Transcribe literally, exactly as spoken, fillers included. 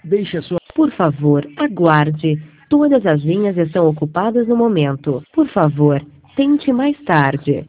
Deixe a sua... Por favor, aguarde. Todas as linhas estão ocupadas no momento. Por favor, tente mais tarde.